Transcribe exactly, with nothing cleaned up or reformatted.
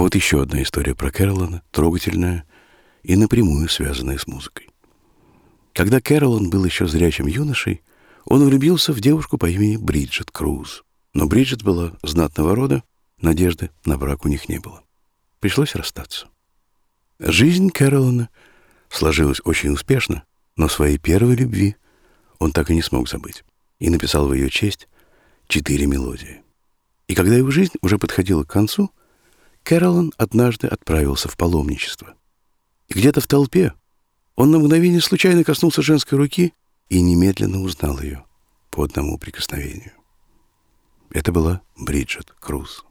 вот еще одна история про Кэролана, трогательная и напрямую связанная с музыкой. Когда Кэролан был еще зрячим юношей, он влюбился в девушку по имени Бриджит Круз. Но Бриджит была знатного рода, надежды на брак у них не было. Пришлось расстаться. Жизнь Кэролана сложилась очень успешно, но своей первой любви он так и не смог забыть и написал в ее честь четыре мелодии. И когда его жизнь уже подходила к концу, Кэролан однажды отправился в паломничество. И где-то в толпе он на мгновение случайно коснулся женской руки и немедленно узнал ее по одному прикосновению. Это была Бриджит Круз.